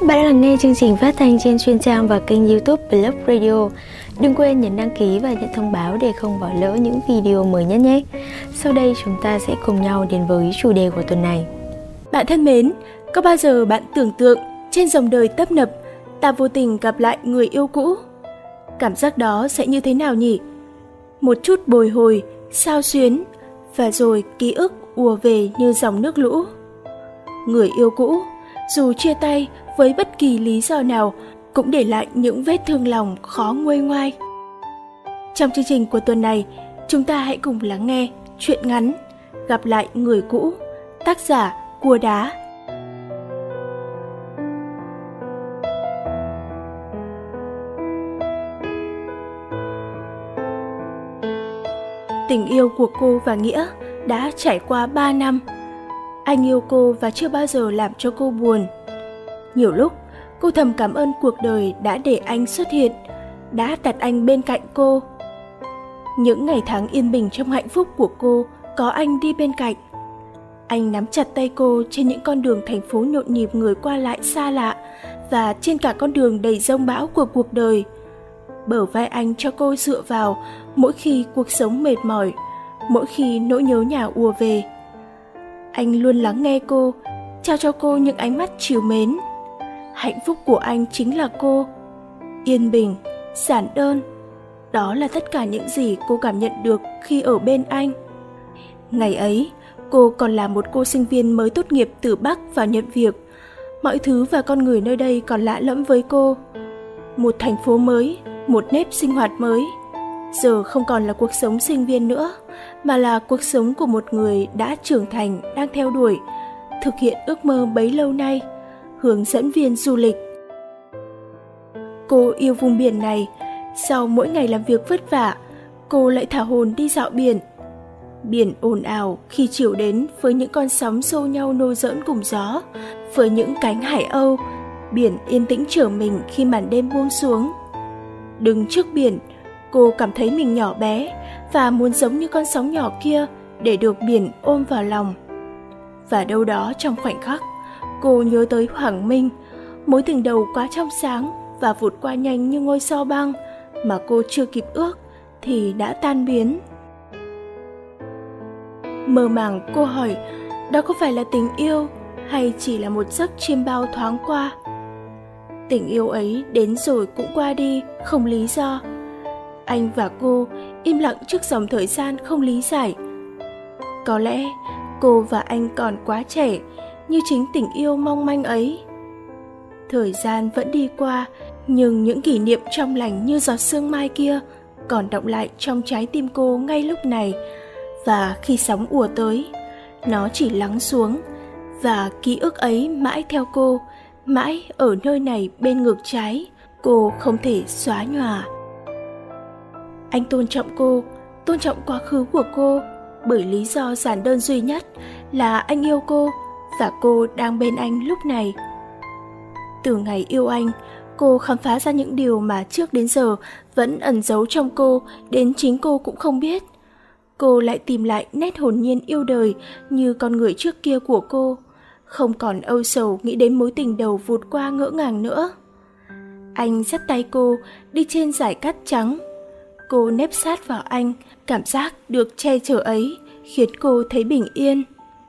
Bạn đang lắng nghe chương trình phát thanh trên chuyên trang và kênh YouTube Blog Radio. Đừng quên nhấn đăng ký và nhận thông báo để không bỏ lỡ những video mới nhất nhé. Sau đây chúng ta sẽ cùng nhau đến với chủ đề của tuần này. Bạn thân mến, có bao giờ bạn tưởng tượng trên dòng đời tấp nập, ta vô tình gặp lại người yêu cũ? Cảm giác đó sẽ như thế nào nhỉ? Một chút bồi hồi, xao xuyến, và rồi ký ức ùa về như dòng nước lũ. Người yêu cũ, dù chia tay với bất kỳ lý do nào, cũng để lại những vết thương lòng khó nguôi ngoai. Trong chương trình của tuần này, chúng ta hãy cùng lắng nghe truyện ngắn Gặp lại người cũ, tác giả Cua Đá. Tình yêu của cô và Nghĩa đã trải qua 3 năm. Anh yêu cô và chưa bao giờ làm cho cô buồn. Nhiều lúc, cô thầm cảm ơn cuộc đời đã để anh xuất hiện, đã đặt anh bên cạnh cô. Những ngày tháng yên bình trong hạnh phúc của cô có anh đi bên cạnh. Anh nắm chặt tay cô trên những con đường thành phố nhộn nhịp người qua lại xa lạ và trên cả con đường đầy giông bão của cuộc đời. Bờ vai anh cho cô dựa vào mỗi khi cuộc sống mệt mỏi, mỗi khi nỗi nhớ nhà ùa về. Anh luôn lắng nghe cô, trao cho cô những ánh mắt trìu mến. Hạnh phúc của anh chính là cô. Yên bình, giản đơn, đó là tất cả những gì cô cảm nhận được khi ở bên anh. Ngày ấy, cô còn là một cô sinh viên mới tốt nghiệp từ Bắc vào nhận việc. Mọi thứ và con người nơi đây còn lạ lẫm với cô. Một thành phố mới, một nếp sinh hoạt mới. Giờ không còn là cuộc sống sinh viên nữa, mà là cuộc sống của một người đã trưởng thành, đang theo đuổi, thực hiện ước mơ bấy lâu nay, hướng dẫn viên du lịch. Cô yêu vùng biển này. Sau mỗi ngày làm việc vất vả, cô lại thả hồn đi dạo biển. Biển ồn ào khi chiều đến với những con sóng xô nhau nô giỡn cùng gió, với những cánh hải âu. Biển yên tĩnh trở mình khi màn đêm buông xuống. Đứng trước biển, cô cảm thấy mình nhỏ bé và muốn giống như con sóng nhỏ kia để được biển ôm vào lòng. Và đâu đó trong khoảnh khắc, cô nhớ tới Hoàng Minh, mối tình đầu quá trong sáng và vụt qua nhanh như ngôi sao băng mà cô chưa kịp ước thì đã tan biến. Mơ màng cô hỏi, đó có phải là tình yêu hay chỉ là một giấc chiêm bao thoáng qua? Tình yêu ấy đến rồi cũng qua đi, không lý do. Anh và cô im lặng trước dòng thời gian không lý giải. Có lẽ cô và anh còn quá trẻ, như chính tình yêu mong manh ấy. Thời gian vẫn đi qua, nhưng những kỷ niệm trong lành như giọt sương mai kia còn đọng lại trong trái tim cô ngay lúc này. Và khi sóng ùa tới, nó chỉ lắng xuống, và ký ức ấy mãi theo cô, mãi ở nơi này bên ngực trái, cô không thể xóa nhòa. Anh tôn trọng cô, tôn trọng quá khứ của cô, bởi lý do giản đơn duy nhất là anh yêu cô và cô đang bên anh lúc này. Từ ngày yêu anh, cô khám phá ra những điều mà trước đến giờ vẫn ẩn giấu trong cô, đến chính cô cũng không biết. Cô lại tìm lại nét hồn nhiên yêu đời như con người trước kia của cô, không còn âu sầu nghĩ đến mối tình đầu vụt qua ngỡ ngàng nữa. Anh dắt tay cô đi trên dải cát trắng. Cô nép sát vào anh, cảm giác được che chở ấy khiến cô thấy bình yên.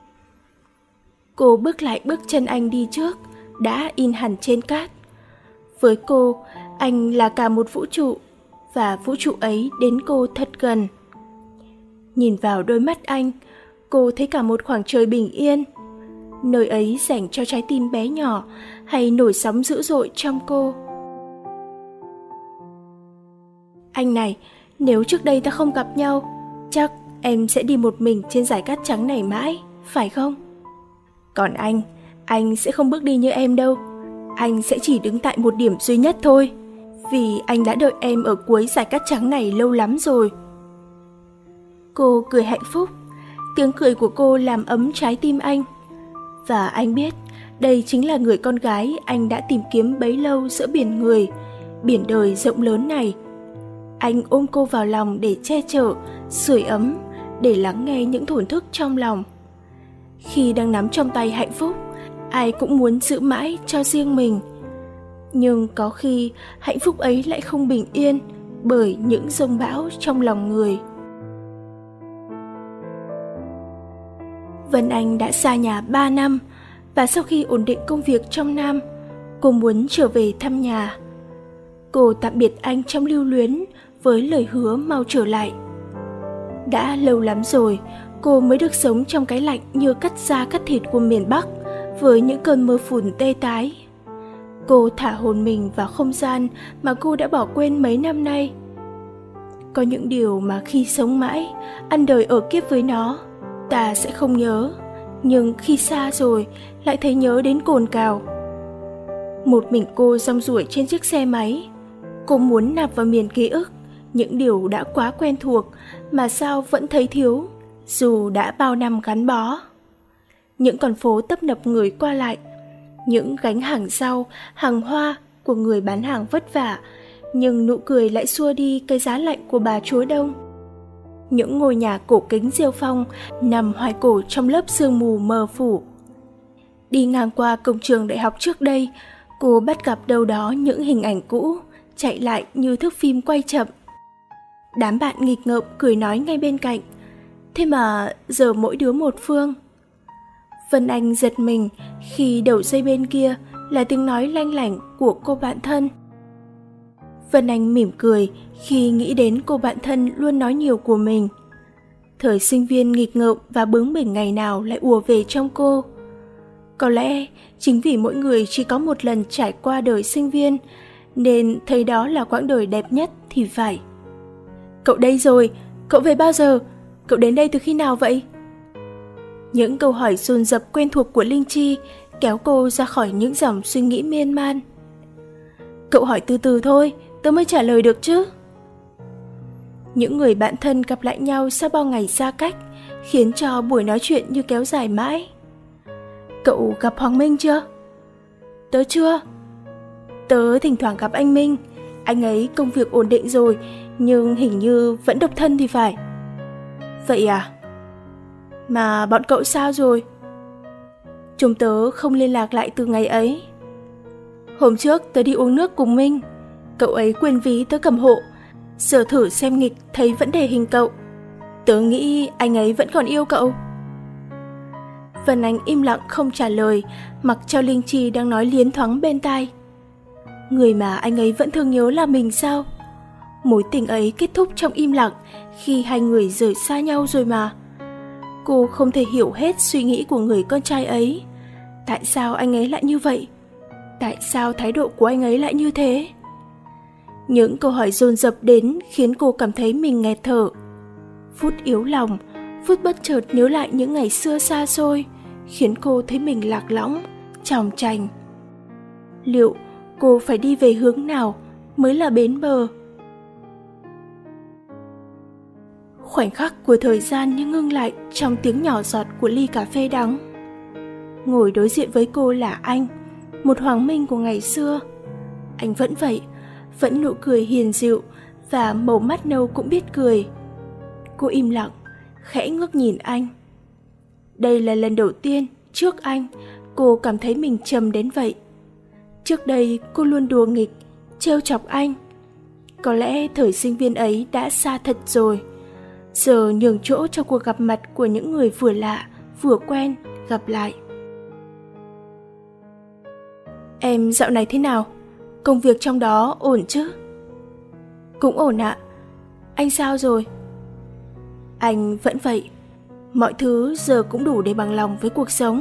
Cô bước lại bước chân anh đi trước, đã in hẳn trên cát. Với cô, anh là cả một vũ trụ, và vũ trụ ấy đến cô thật gần. Nhìn vào đôi mắt anh, cô thấy cả một khoảng trời bình yên. Nơi ấy dành cho trái tim bé nhỏ hay nổi sóng dữ dội trong cô. Anh này, nếu trước đây ta không gặp nhau, chắc em sẽ đi một mình trên dải cát trắng này mãi, phải không? Còn anh sẽ không bước đi như em đâu. Anh sẽ chỉ đứng tại một điểm duy nhất thôi, vì anh đã đợi em ở cuối dải cát trắng này lâu lắm rồi. Cô cười hạnh phúc, tiếng cười của cô làm ấm trái tim anh. Và anh biết, đây chính là người con gái anh đã tìm kiếm bấy lâu giữa biển người, biển đời rộng lớn này. Anh ôm cô vào lòng để che chở, sưởi ấm, để lắng nghe những thổn thức trong lòng. Khi đang nắm trong tay hạnh phúc, ai cũng muốn giữ mãi cho riêng mình. Nhưng có khi hạnh phúc ấy lại không bình yên bởi những dông bão trong lòng người. Vân Anh đã xa nhà 3 năm và sau khi ổn định công việc trong Nam, cô muốn trở về thăm nhà. Cô tạm biệt anh trong lưu luyến với lời hứa mau trở lại. Đã lâu lắm rồi, cô mới được sống trong cái lạnh như cắt da cắt thịt của miền Bắc với những cơn mưa phùn tê tái. Cô thả hồn mình vào không gian mà cô đã bỏ quên mấy năm nay. Có những điều mà khi sống mãi, ăn đời ở kiếp với nó, ta sẽ không nhớ, nhưng khi xa rồi lại thấy nhớ đến cồn cào. Một mình cô rong ruổi trên chiếc xe máy. Cô muốn nạp vào miền ký ức những điều đã quá quen thuộc mà sao vẫn thấy thiếu, dù đã bao năm gắn bó. Những con phố tấp nập người qua lại, những gánh hàng rau, hàng hoa của người bán hàng vất vả, nhưng nụ cười lại xua đi cái giá lạnh của bà chúa Đông. Những ngôi nhà cổ kính rêu phong nằm hoài cổ trong lớp sương mù mờ phủ. Đi ngang qua cổng trường đại học trước đây, cô bắt gặp đâu đó những hình ảnh cũ chạy lại như thước phim quay chậm. Đám bạn nghịch ngợm cười nói ngay bên cạnh, thế mà giờ mỗi đứa một phương. Vân Anh giật mình khi đầu dây bên kia là tiếng nói lanh lảnh của cô bạn thân. Vân Anh mỉm cười khi nghĩ đến cô bạn thân luôn nói nhiều của mình. Thời sinh viên nghịch ngợm và bướng bỉnh ngày nào lại ùa về trong cô. Có lẽ chính vì mỗi người chỉ có một lần trải qua đời sinh viên nên thấy đó là quãng đời đẹp nhất thì phải. Cậu đây rồi, cậu về bao giờ? Cậu đến đây từ khi nào vậy? Những câu hỏi dồn dập quen thuộc của Linh Chi kéo cô ra khỏi những dòng suy nghĩ miên man. Cậu hỏi từ từ thôi, tớ mới trả lời được chứ. Những người bạn thân gặp lại nhau sau bao ngày xa cách khiến cho buổi nói chuyện như kéo dài mãi. Cậu gặp Hoàng Minh chưa? Tớ chưa. Tớ thỉnh thoảng gặp anh Minh. Anh ấy công việc ổn định rồi, nhưng hình như vẫn độc thân thì phải. Vậy à? Mà bọn cậu sao rồi? Chúng tớ không liên lạc lại từ ngày ấy. Hôm trước tớ đi uống nước cùng Minh. Cậu ấy quên ví tớ cầm hộ. Giờ thử xem nghịch thấy vẫn để hình cậu. Tớ nghĩ anh ấy vẫn còn yêu cậu. Vân Anh im lặng không trả lời, mặc cho Linh Chi đang nói liến thoáng bên tai. Người mà anh ấy vẫn thương nhớ là mình sao? Mối tình ấy kết thúc trong im lặng khi hai người rời xa nhau rồi mà. Cô không thể hiểu hết suy nghĩ của người con trai ấy. Tại sao anh ấy lại như vậy? Tại sao thái độ của anh ấy lại như thế? Những câu hỏi dồn dập đến khiến cô cảm thấy mình nghẹt thở. Phút yếu lòng, phút bất chợt nhớ lại những ngày xưa xa xôi, khiến cô thấy mình lạc lõng, chòng chành. Liệu cô phải đi về hướng nào mới là bến bờ? Khoảnh khắc của thời gian như ngưng lại trong tiếng nhỏ giọt của ly cà phê đắng. Ngồi đối diện với cô là anh, một Hoàng Minh của ngày xưa. Anh vẫn vậy, vẫn nụ cười hiền dịu và màu mắt nâu cũng biết cười. Cô im lặng, khẽ ngước nhìn anh. Đây là lần đầu tiên trước anh cô cảm thấy mình trầm đến vậy. Trước đây cô luôn đùa nghịch, trêu chọc anh. Có lẽ thời sinh viên ấy đã xa thật rồi. Giờ nhường chỗ cho cuộc gặp mặt của những người vừa lạ, vừa quen, gặp lại. Em dạo này thế nào? Công việc trong đó ổn chứ? Cũng ổn ạ. Anh sao rồi? Anh vẫn vậy. Mọi thứ giờ cũng đủ để bằng lòng với cuộc sống.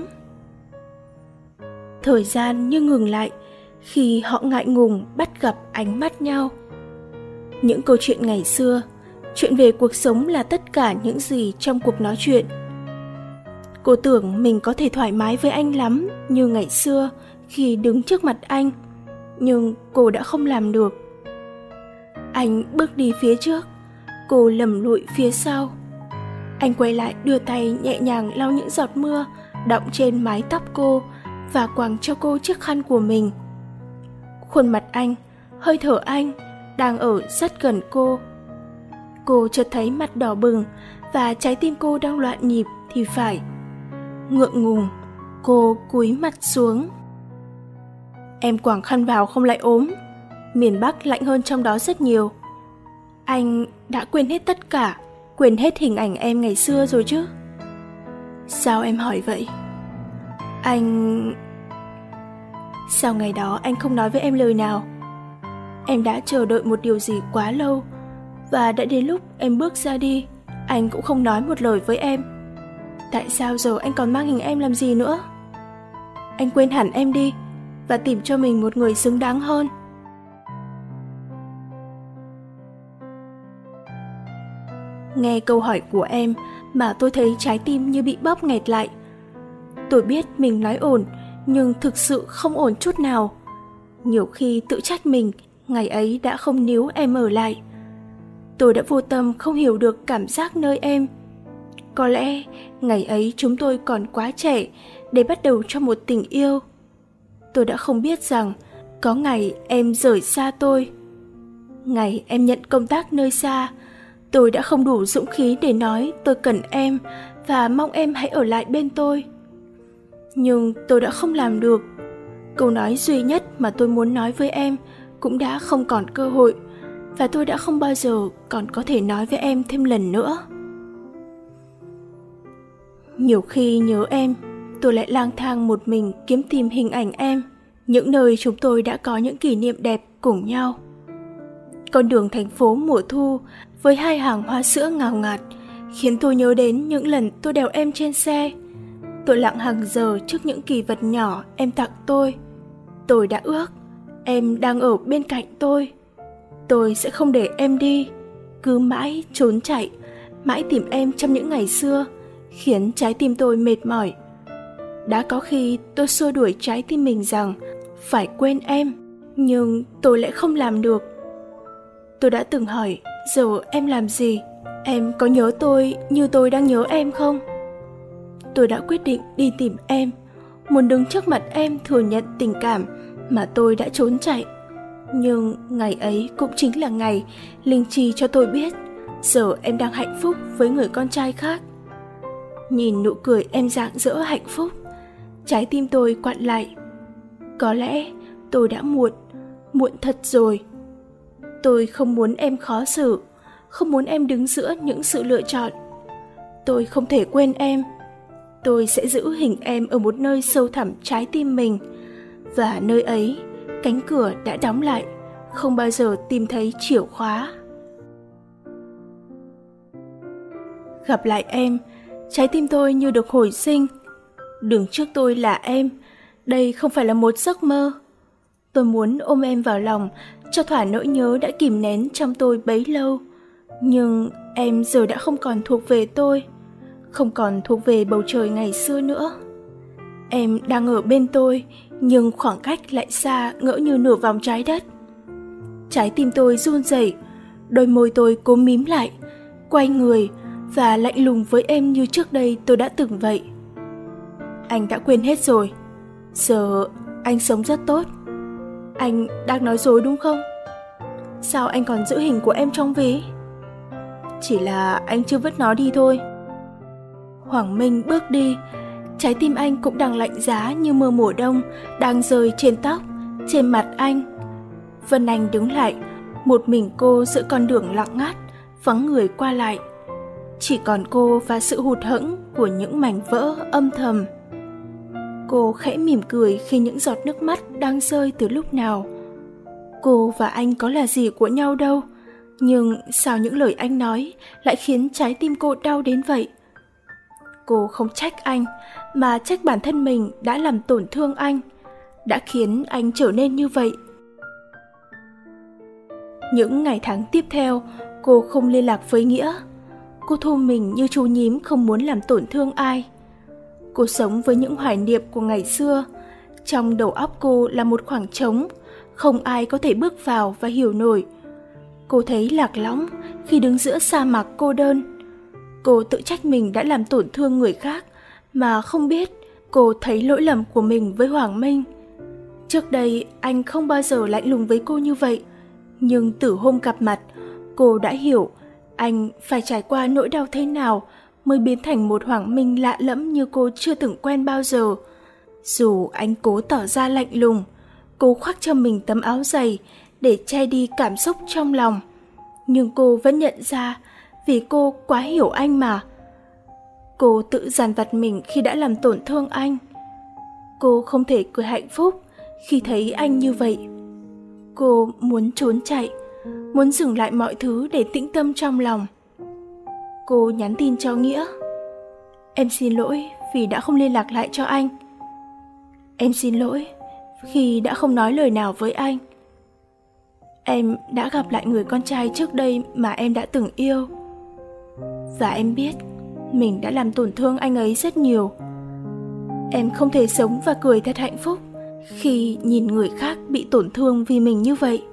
Thời gian như ngừng lại khi họ ngại ngùng bắt gặp ánh mắt nhau. Những câu chuyện ngày xưa, chuyện về cuộc sống là tất cả những gì trong cuộc nói chuyện. Cô tưởng mình có thể thoải mái với anh lắm như ngày xưa khi đứng trước mặt anh, nhưng cô đã không làm được. Anh bước đi phía trước, cô lầm lụi phía sau. Anh quay lại đưa tay nhẹ nhàng lau những giọt mưa đọng trên mái tóc cô và quàng cho cô chiếc khăn của mình. Khuôn mặt anh, hơi thở anh đang ở rất gần cô. Cô chợt thấy mặt đỏ bừng và trái tim cô đang loạn nhịp thì phải. Ngượng ngùng, cô cúi mặt xuống. Em quàng khăn vào không lại ốm. Miền Bắc lạnh hơn trong đó rất nhiều. Anh đã quên hết tất cả, quên hết hình ảnh em ngày xưa rồi chứ? Sao em hỏi vậy? Sao ngày đó anh không nói với em lời nào? Em đã chờ đợi một điều gì quá lâu, và đã đến lúc em bước ra đi, anh cũng không nói một lời với em. Tại sao giờ anh còn mang hình em làm gì nữa? Anh quên hẳn em đi và tìm cho mình một người xứng đáng hơn. Nghe câu hỏi của em mà tôi thấy trái tim như bị bóp nghẹt lại. Tôi biết mình nói ổn, nhưng thực sự không ổn chút nào. Nhiều khi tự trách mình, ngày ấy đã không níu em ở lại. Tôi đã vô tâm không hiểu được cảm giác nơi em. Có lẽ ngày ấy chúng tôi còn quá trẻ để bắt đầu cho một tình yêu. Tôi đã không biết rằng có ngày em rời xa tôi. Ngày em nhận công tác nơi xa, tôi đã không đủ dũng khí để nói tôi cần em và mong em hãy ở lại bên tôi. Nhưng tôi đã không làm được. Câu nói duy nhất mà tôi muốn nói với em cũng đã không còn cơ hội, và tôi đã không bao giờ còn có thể nói với em thêm lần nữa. Nhiều khi nhớ em, tôi lại lang thang một mình kiếm tìm hình ảnh em, những nơi chúng tôi đã có những kỷ niệm đẹp cùng nhau. Con đường thành phố mùa thu với hai hàng hoa sữa ngào ngạt khiến tôi nhớ đến những lần tôi đèo em trên xe. Tôi lặng hàng giờ trước những kỷ vật nhỏ em tặng tôi. Tôi đã ước em đang ở bên cạnh tôi. Tôi sẽ không để em đi, cứ mãi trốn chạy, mãi tìm em trong những ngày xưa, khiến trái tim tôi mệt mỏi. Đã có khi tôi xua đuổi trái tim mình rằng phải quên em, nhưng tôi lại không làm được. Tôi đã từng hỏi, giờ em làm gì? Em có nhớ tôi như tôi đang nhớ em không? Tôi đã quyết định đi tìm em, muốn đứng trước mặt em thừa nhận tình cảm mà tôi đã trốn chạy. Nhưng ngày ấy cũng chính là ngày linh chi cho tôi biết giờ em đang hạnh phúc với người con trai khác. Nhìn nụ cười em rạng rỡ hạnh phúc, trái tim tôi quặn lại. Có lẽ tôi đã muộn thật rồi. Tôi không muốn em khó xử, không muốn em đứng giữa những sự lựa chọn. Tôi không thể quên em. Tôi sẽ giữ hình em ở một nơi sâu thẳm trái tim mình, và nơi ấy cánh cửa đã đóng lại, không bao giờ tìm thấy chìa khóa. Gặp lại em, trái tim tôi như được hồi sinh. Đứng trước tôi là em, đây không phải là một giấc mơ. Tôi muốn ôm em vào lòng, cho thỏa nỗi nhớ đã kìm nén trong tôi bấy lâu. Nhưng em giờ đã không còn thuộc về tôi, không còn thuộc về bầu trời ngày xưa nữa. Em đang ở bên tôi, nhưng khoảng cách lại xa ngỡ như nửa vòng trái đất. Trái tim tôi run rẩy, đôi môi tôi cố mím lại, quay người và lạnh lùng với em như trước đây tôi đã từng vậy. Anh đã quên hết rồi. Giờ anh sống rất tốt. Anh đang nói dối đúng không? Sao anh còn giữ hình của em trong ví? Chỉ là anh chưa vứt nó đi thôi. Hoàng Minh bước đi, trái tim anh cũng đang lạnh giá như mưa mùa đông đang rơi trên tóc, trên mặt anh. Vân Anh đứng lại, một mình cô giữa con đường lặng ngắt, vắng người qua lại. Chỉ còn cô và sự hụt hẫng của những mảnh vỡ âm thầm. Cô khẽ mỉm cười khi những giọt nước mắt đang rơi từ lúc nào. Cô và anh có là gì của nhau đâu, nhưng sao những lời anh nói lại khiến trái tim cô đau đến vậy? Cô không trách anh, mà trách bản thân mình đã làm tổn thương anh, đã khiến anh trở nên như vậy. Những ngày tháng tiếp theo, cô không liên lạc với Nghĩa. Cô thu mình như chú nhím không muốn làm tổn thương ai. Cô sống với những hoài niệm của ngày xưa. Trong đầu óc cô là một khoảng trống, không ai có thể bước vào và hiểu nổi. Cô thấy lạc lõng khi đứng giữa sa mạc cô đơn. Cô tự trách mình đã làm tổn thương người khác, mà không biết cô thấy lỗi lầm của mình với Hoàng Minh. Trước đây anh không bao giờ lạnh lùng với cô như vậy, nhưng từ hôm gặp mặt, cô đã hiểu anh phải trải qua nỗi đau thế nào mới biến thành một Hoàng Minh lạ lẫm như cô chưa từng quen bao giờ. Dù anh cố tỏ ra lạnh lùng, Cô khoác cho mình tấm áo dày để che đi cảm xúc trong lòng. Nhưng cô vẫn nhận ra, vì cô quá hiểu anh mà. Cô tự dằn vặt mình khi đã làm tổn thương anh. Cô không thể cười hạnh phúc khi thấy anh như vậy. Cô muốn trốn chạy, muốn dừng lại mọi thứ để tĩnh tâm trong lòng. Cô nhắn tin cho Nghĩa: "Em xin lỗi vì đã không liên lạc lại cho anh. Em xin lỗi khi đã không nói lời nào với anh. Em đã gặp lại người con trai trước đây mà em đã từng yêu. Và em biết mình đã làm tổn thương anh ấy rất nhiều. Em không thể sống và cười thật hạnh phúc khi nhìn người khác bị tổn thương vì mình như vậy.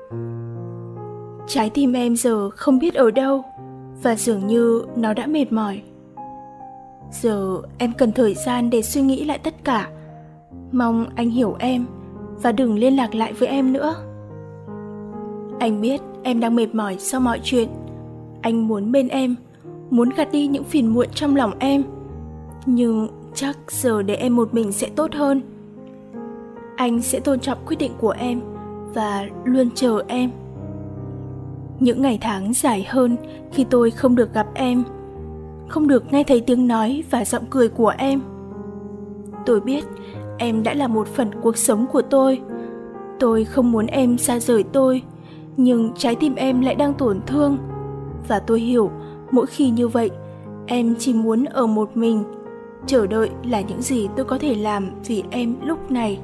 Trái tim em giờ không biết ở đâu, và dường như nó đã mệt mỏi. Giờ em cần thời gian để suy nghĩ lại tất cả. Mong anh hiểu em và đừng liên lạc lại với em nữa. Anh biết em đang mệt mỏi sau mọi chuyện. Anh muốn bên em, muốn gạt đi những phiền muộn trong lòng em. Nhưng chắc giờ để em một mình sẽ tốt hơn. Anh sẽ tôn trọng quyết định của em và luôn chờ em. Những ngày tháng dài hơn khi tôi không được gặp em, không được nghe thấy tiếng nói và giọng cười của em. Tôi biết em đã là một phần cuộc sống của tôi. Tôi không muốn em xa rời tôi, nhưng trái tim em lại đang tổn thương. Và tôi hiểu mỗi khi như vậy, em chỉ muốn ở một mình, chờ đợi là những gì tôi có thể làm vì em lúc này.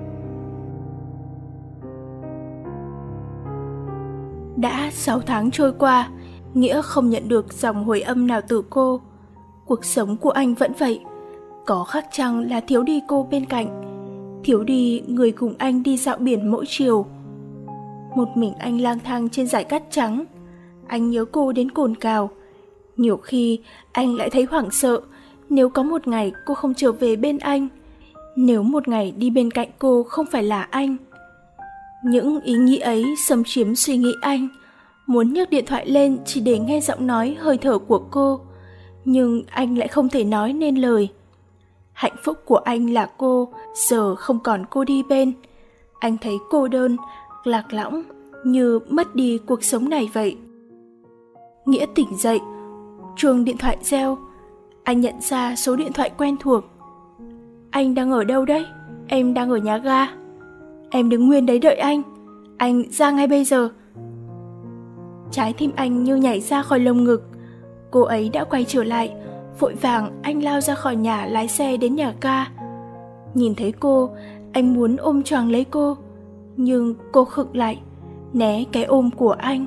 Đã 6 tháng trôi qua, Nghĩa không nhận được dòng hồi âm nào từ cô. Cuộc sống của anh vẫn vậy. Có khác chăng là thiếu đi cô bên cạnh, thiếu đi người cùng anh đi dạo biển mỗi chiều. Một mình anh lang thang trên dải cát trắng. Anh nhớ cô đến cồn cào. Nhiều khi anh lại thấy hoảng sợ nếu có một ngày cô không trở về bên anh, nếu một ngày đi bên cạnh cô không phải là anh. Những ý nghĩ ấy xâm chiếm suy nghĩ anh, muốn nhấc điện thoại lên chỉ để nghe giọng nói hơi thở của cô, nhưng anh lại không thể nói nên lời. Hạnh phúc của anh là cô, giờ không còn cô đi bên. Anh thấy cô đơn, lạc lõng, như mất đi cuộc sống này vậy. Nghĩa tỉnh dậy, chuông điện thoại reo. Anh nhận ra số điện thoại quen thuộc. Anh đang ở đâu đấy? Em đang ở nhà ga. Em đứng nguyên đấy đợi anh ra ngay bây giờ. Trái tim anh như nhảy ra khỏi lồng ngực. Cô ấy đã quay trở lại. Vội vàng anh lao ra khỏi nhà lái xe đến nhà ga. Nhìn thấy cô, anh muốn ôm choàng lấy cô, nhưng cô khựng lại, né cái ôm của anh.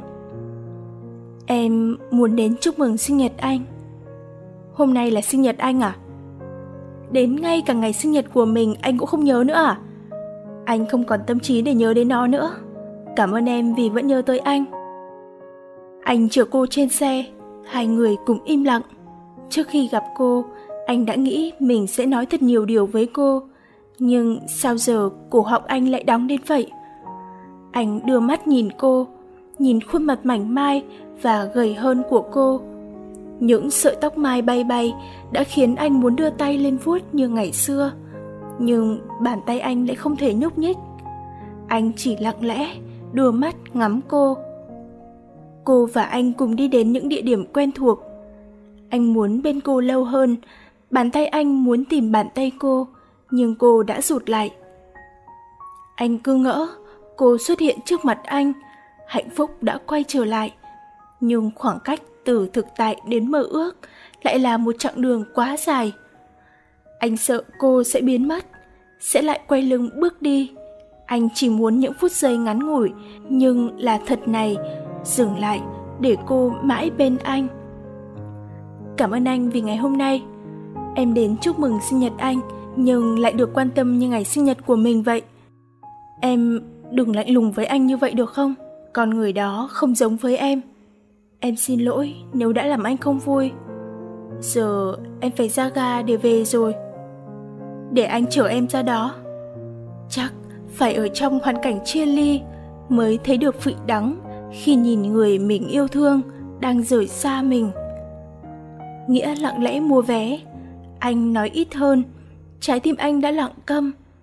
Em muốn đến chúc mừng sinh nhật anh. Hôm nay là sinh nhật anh à? Đến ngay cả ngày sinh nhật của mình anh cũng không nhớ nữa à? Anh không còn tâm trí để nhớ đến nó nữa. Cảm ơn em vì vẫn nhớ tới anh. Anh chở cô trên xe, hai người cùng im lặng. Trước khi gặp cô, anh đã nghĩ mình sẽ nói thật nhiều điều với cô, nhưng sao giờ cổ họng anh lại đóng đến vậy? Anh đưa mắt nhìn cô, nhìn khuôn mặt mảnh mai và gầy hơn của cô. Những sợi tóc mai bay bay đã khiến anh muốn đưa tay lên vuốt như ngày xưa, nhưng bàn tay anh lại không thể nhúc nhích. Anh chỉ lặng lẽ đưa mắt ngắm cô. Cô và anh cùng đi đến những địa điểm quen thuộc. Anh muốn bên cô lâu hơn. Bàn tay anh muốn tìm bàn tay cô, nhưng cô đã rụt lại. Anh cứ ngỡ cô xuất hiện trước mặt anh, hạnh phúc đã quay trở lại. Nhưng khoảng cách từ thực tại đến mơ ước lại là một chặng đường quá dài. Anh sợ cô sẽ biến mất, sẽ lại quay lưng bước đi. Anh chỉ muốn những phút giây ngắn ngủi nhưng là thật này, dừng lại để cô mãi bên anh. Cảm ơn anh vì ngày hôm nay. Em đến chúc mừng sinh nhật anh, nhưng lại được quan tâm như ngày sinh nhật của mình vậy. Em đừng lạnh lùng với anh như vậy được không? Con người đó không giống với em. Em xin lỗi nếu đã làm anh không vui. Giờ em phải ra ga để về rồi. Để anh chở em ra đó. Chắc phải ở trong hoàn cảnh chia ly mới thấy được vị đắng khi nhìn người mình yêu thương đang rời xa mình. Nghĩa lặng lẽ mua vé. Anh nói ít hơn. Trái tim anh đã lặng câm.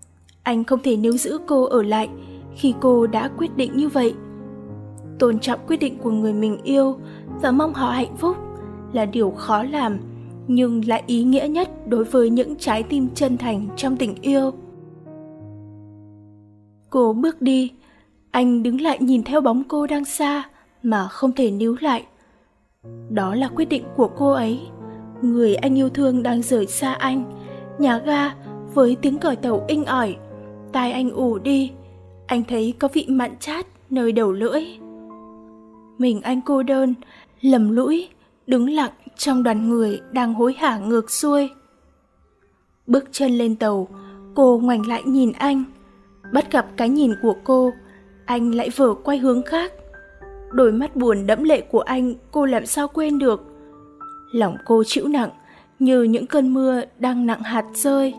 Anh không thể níu giữ cô ở lại khi cô đã quyết định như vậy. Tôn trọng quyết định của người mình yêu và mong họ hạnh phúc là điều khó làm, nhưng lại ý nghĩa nhất đối với những trái tim chân thành trong tình yêu. Cô bước đi, anh đứng lại nhìn theo bóng cô đang xa mà không thể níu lại. Đó là quyết định của cô ấy. Người anh yêu thương đang rời xa anh. Nhà ga với tiếng còi tàu inh ỏi, tai anh ù đi. Anh thấy có vị mặn chát nơi đầu lưỡi. Mình anh cô đơn, lầm lũi, đứng lặng trong đoàn người đang hối hả ngược xuôi. Bước chân lên tàu, cô ngoảnh lại nhìn anh. Bắt gặp cái nhìn của cô, anh lại vờ quay hướng khác. Đôi mắt buồn đẫm lệ của anh cô làm sao quên được. Lòng cô trĩu nặng như những cơn mưa đang nặng hạt rơi.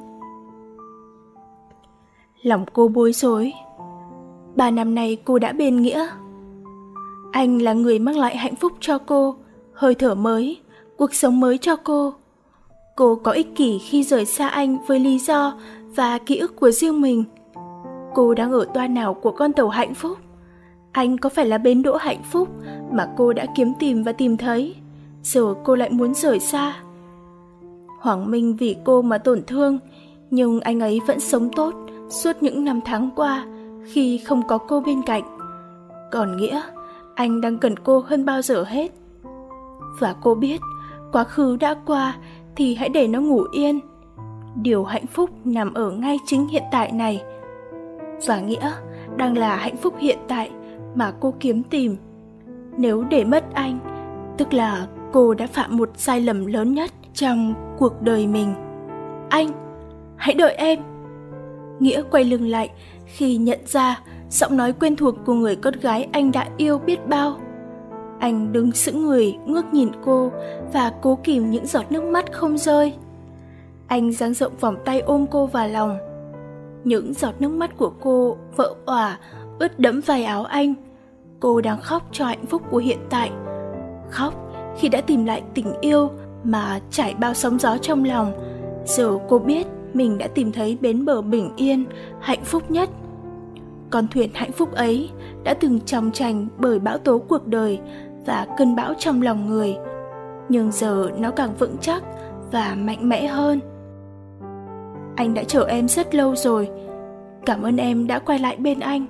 Lòng cô bối rối. 3 năm nay cô đã bên Nghĩa. Anh là người mang lại hạnh phúc cho cô, hơi thở mới, cuộc sống mới cho cô. Cô có ích kỷ khi rời xa anh với lý do và ký ức của riêng mình. Cô đang ở toa nào của con tàu hạnh phúc? Anh có phải là bến đỗ hạnh phúc mà cô đã kiếm tìm và tìm thấy? Giờ cô lại muốn rời xa. Hoàng Minh vì cô mà tổn thương, nhưng anh ấy vẫn sống tốt suốt những năm tháng qua khi không có cô bên cạnh. Còn Nghĩa, anh đang cần cô hơn bao giờ hết. Và cô biết, quá khứ đã qua thì hãy để nó ngủ yên. Điều hạnh phúc nằm ở ngay chính hiện tại này. Và Nghĩa đang là hạnh phúc hiện tại mà cô kiếm tìm. Nếu để mất anh, tức là cô đã phạm một sai lầm lớn nhất trong cuộc đời mình. Anh, hãy đợi em. Nghĩa quay lưng lại khi nhận ra giọng nói quen thuộc của người con gái anh đã yêu biết bao. Anh đứng sững người ngước nhìn cô và cố kìm những giọt nước mắt không rơi. Anh dang rộng vòng tay ôm cô vào lòng. Những giọt nước mắt của cô vỡ òa ướt đẫm vai áo anh. Cô đang khóc cho hạnh phúc của hiện tại. Khóc khi đã tìm lại tình yêu mà trải bao sóng gió trong lòng. Giờ cô biết mình đã tìm thấy bến bờ bình yên, hạnh phúc nhất. Con thuyền hạnh phúc ấy đã từng chòng chành bởi bão tố cuộc đời và cơn bão trong lòng người. Nhưng giờ nó càng vững chắc và mạnh mẽ hơn. Anh đã chờ em rất lâu rồi. Cảm ơn em đã quay lại bên anh.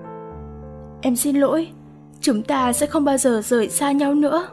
Em xin lỗi, chúng ta sẽ không bao giờ rời xa nhau nữa.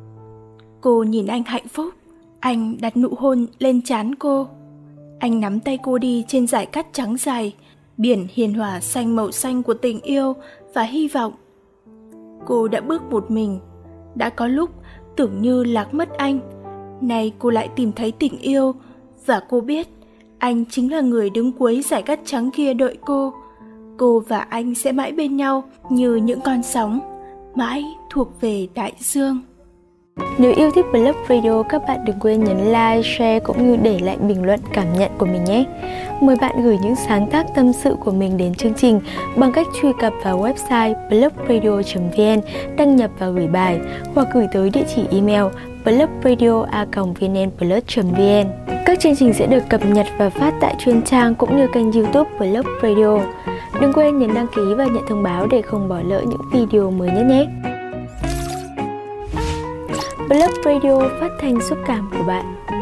Cô nhìn anh hạnh phúc. Anh đặt nụ hôn lên trán cô. Anh nắm tay cô đi trên dải cát trắng dài, biển hiền hòa xanh màu xanh của tình yêu và hy vọng. Cô đã bước một mình. Đã có lúc tưởng như lạc mất anh. Nay cô lại tìm thấy tình yêu. Và cô biết anh chính là người đứng cuối dải cát trắng kia đợi cô. Cô và anh sẽ mãi bên nhau như những con sóng, mãi thuộc về đại dương. Nếu yêu thích Blog Radio, các bạn đừng quên nhấn like, share cũng như để lại bình luận cảm nhận của mình nhé. Mời bạn gửi những sáng tác tâm sự của mình đến chương trình bằng cách truy cập vào website blogradio.vn, đăng nhập và gửi bài, hoặc gửi tới địa chỉ email blogradio@vnplus.vn. Các chương trình sẽ được cập nhật và phát tại chuyên trang cũng như kênh YouTube Blog Radio. Đừng quên nhấn đăng ký và nhận thông báo để không bỏ lỡ những video mới nhất nhé. Blog Radio, phát thanh xúc cảm của bạn.